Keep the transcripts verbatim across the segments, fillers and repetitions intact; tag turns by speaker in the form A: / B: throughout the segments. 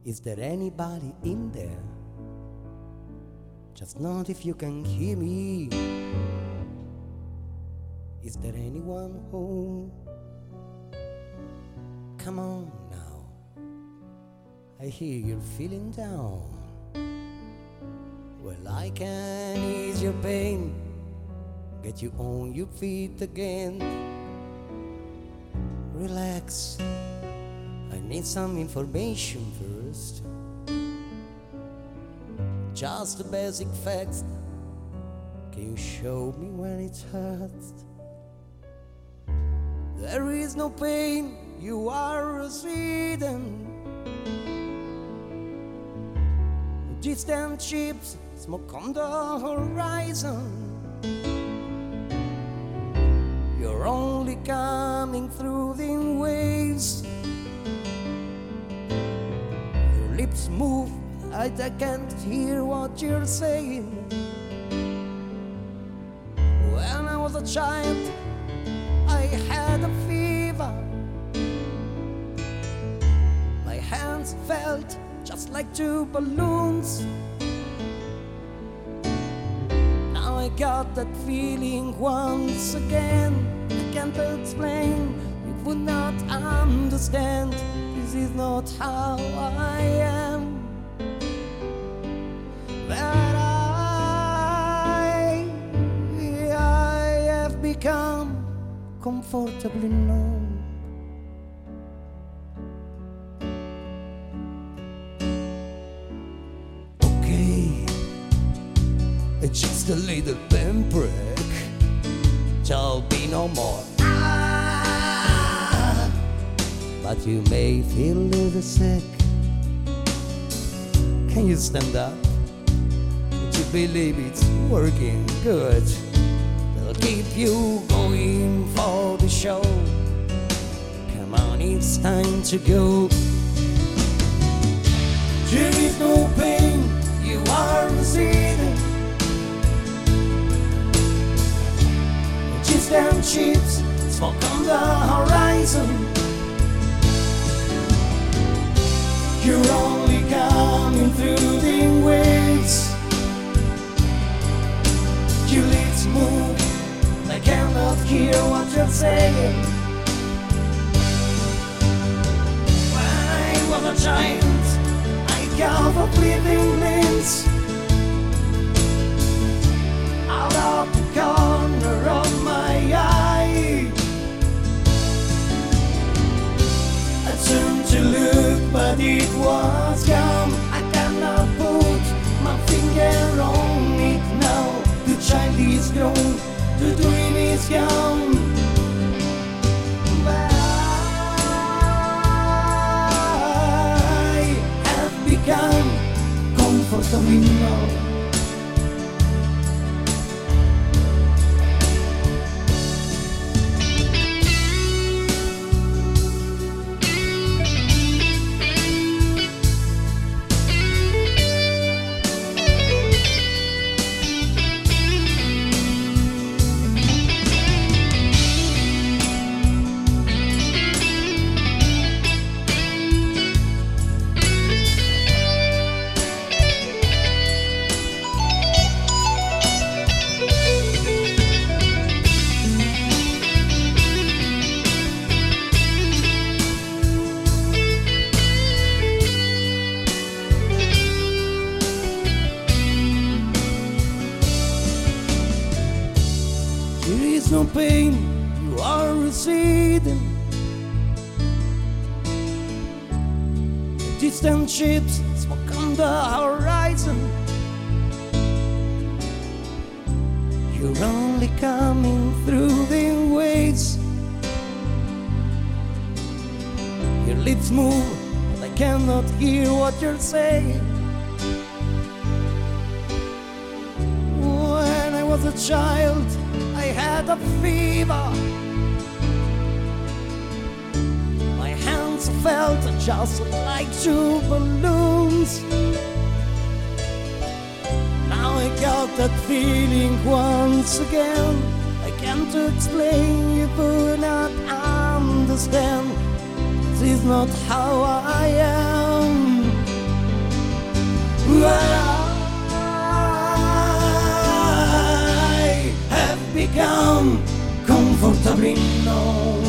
A: Is there anybody in there? Just not if you can hear me. Is there anyone home? Come on now, I hear you're feeling down. Well, I can ease your pain, get you on your feet again. Relax, I need some information first. Just the basic facts. Can you show me where it hurts? There is no pain, you are receding. Distant ships, smoke on the horizon. You're only coming through the waves. Your lips move, I, I can't hear what you're saying. When I was a child, I had a fever. My hands felt just like two balloons. Now I got that feeling once again. I can't explain, you would not understand. This is not how I am. That I, I have become comfortably numb. Okay, it's just a little pinprick. There'll be no more. Ah, but you may feel a little sick. Can you stand up? Do you believe it's working good? They'll keep you going for the show. Come on, it's time to go. There is no pain, you are receding. Distant ships, smoke on the horizon. You're only coming through the waves. Your lips move, I cannot hear what you're saying. When I was a child, I got a fleeting glimpse out of the corner of my eye. I turned to look, but it was gone. I cannot put my finger on it now. The child is grown, the dream is gone. But I have become comfortable now. There is no pain, you are receding. Distant ships, smoke on the horizon. You're only coming through the waves. Your lips move, but I cannot hear what you're saying. When I was a child, I had a fever. My hands felt just like two balloons. Now I got that feeling once again. I can't explain, you would not understand. This is not how I am. become comfortably known.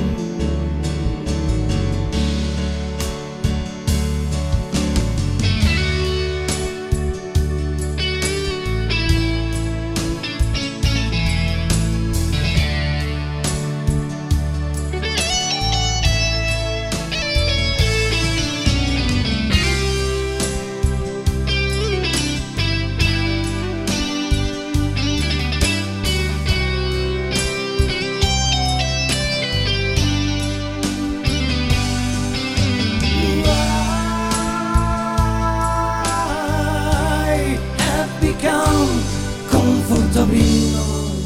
A: Comfortably known.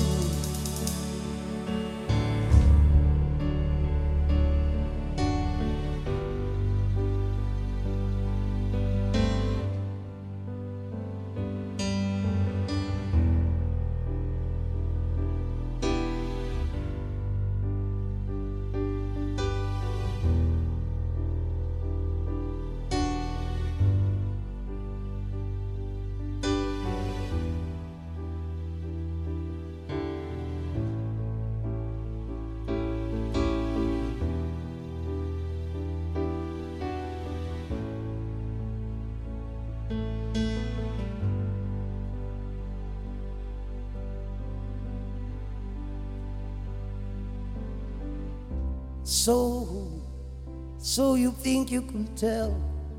A: So, so you think you could tell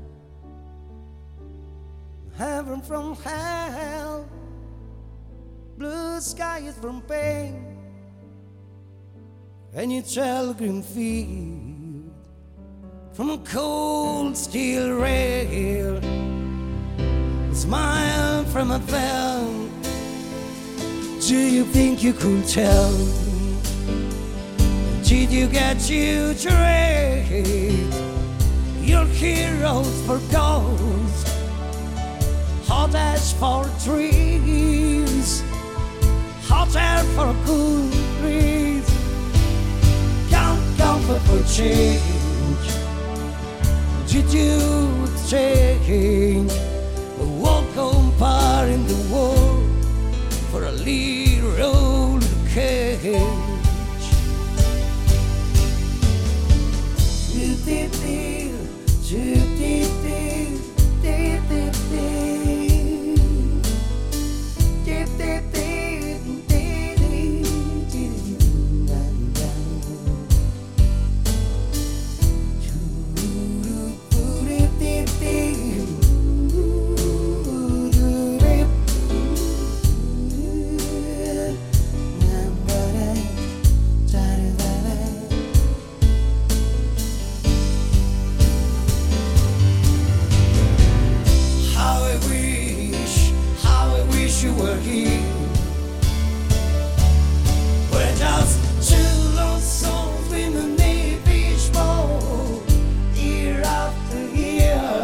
A: heaven from hell, blue skies from pain, and you tell green field from a cold steel rail, a smile from a bell. Do you think you could tell? Did you get you trade your heroes for ghosts, hot ash for trees, hot air for cool breeze, can't comfort for change? Did you change a welcome part in the world for a little old cage? You were here. We're just two lost souls in a navy boat, year after year,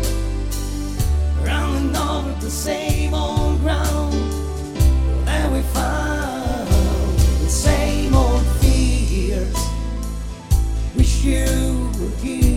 A: running over the same old ground. Then we found the same old fears. Wish you were here.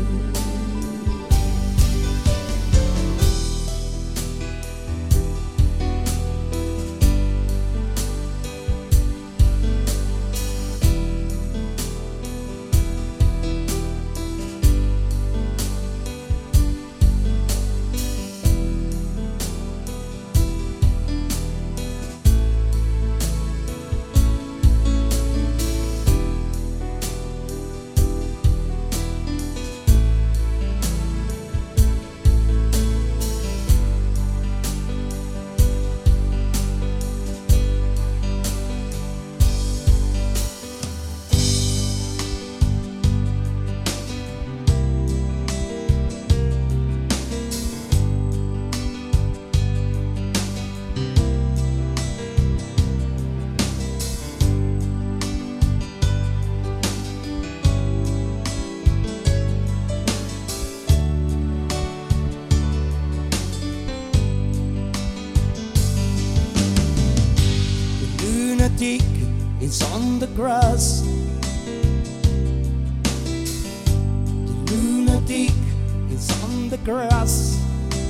A: lunatic is on the grass. The lunatic is on the grass,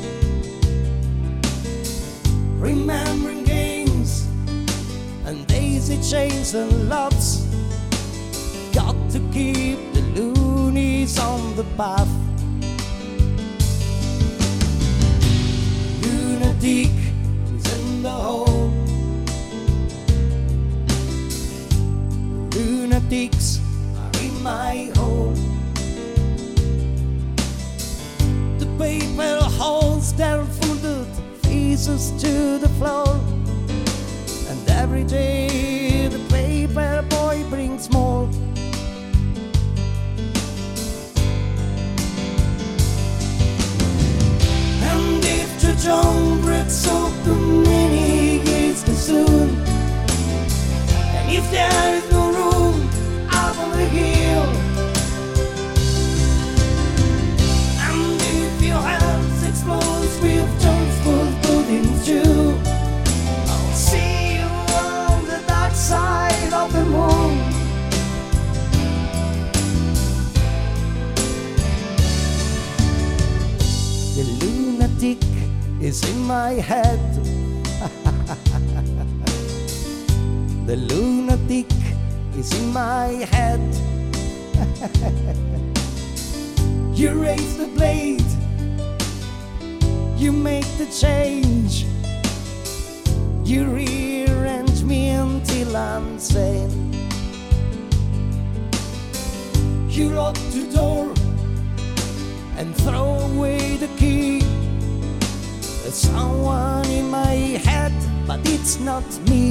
A: remembering games and days daisy chains and lots. Got to keep the loonies on the path. Lunatic is in the hole. Lunatics are in my home. The paper holds their folded faces to the floor, and every day the paper boy brings more. And if the John breaks open many gates too soon, and if there is no room out on the hill, and if your hands explode with John's full pudding too, I'll see you on the dark side of the moon. The lunatic is in my head. The lunatic is in my head. You raise the blade, you make the change, you rearrange me until I'm sane. You lock the door and throw away the key. There's someone in my head, but it's not me.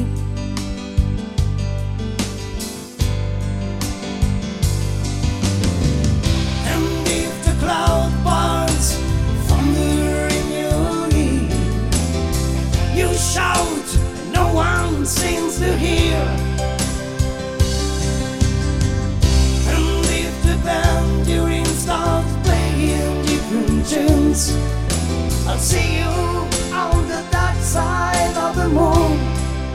A: And if the cloud parts thunder in your ear, you shout, no one seems to hear. And if the band you're in starts playing different tunes, I'll see you on the dark side of the moon.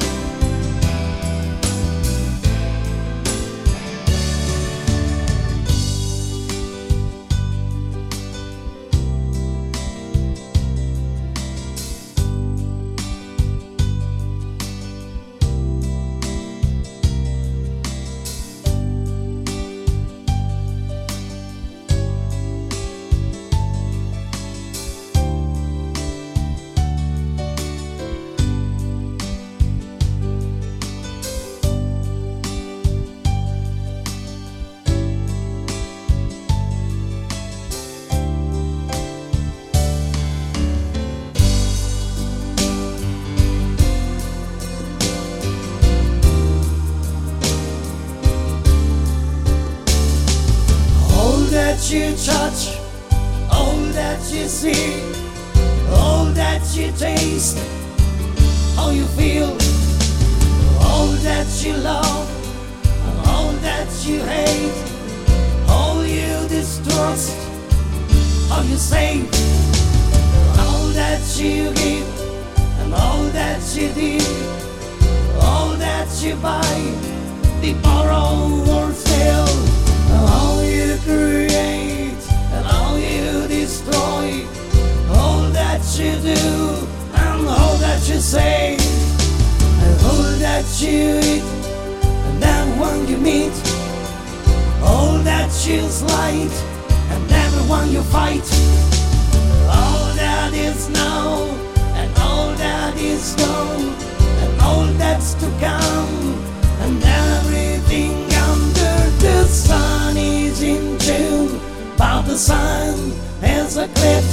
A: That you touch, all that you see, all that you taste, how you feel, all that you love, and all that you hate, all you distrust, how you save, all that you give, and all that you did, all that you buy, they borrow or sell. All you create and all you destroy, all that you do and all that you say, and all that you eat and everyone you meet, all that you slight and everyone you fight, all that is now and all that is gone and all that's to come, and everything under the sun is in tune, but the sun has a cliff